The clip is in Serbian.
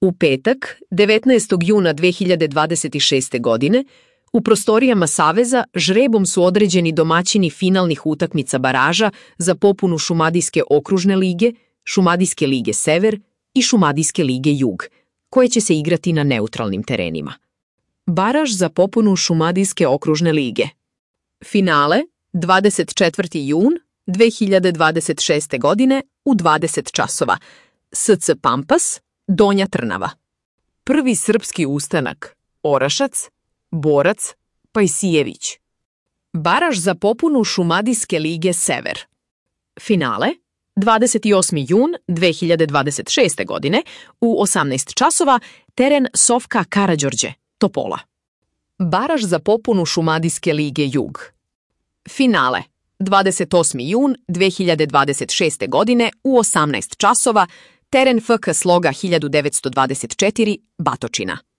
U petak, 19. juna 2026. godine, u prostorijama Saveza žrebom su određeni domaćini finalnih utakmica baraža za popunu Šumadijske okružne lige, Šumadijske lige Sever i Šumadijske lige Jug, koje će se igrati na neutralnim terenima. Baraž za popunu Šumadijske okružne lige. Finale, 24. jun 2026. godine u 20 časova. SC Pampas, Donja Trnava. Prvi srpski ustanak, Orašac, Borac, Pajsijević. Baraž za popunu Šumadijske lige Sever. Finale, 28. jun 2026. godine u 18 časova, teren Sofka Karađorđe, Topola. Baraž za popunu Šumadijske lige Jug. Finale, 28. jun 2026. godine u 18 časova, teren FK Sloga 1924, Batočina.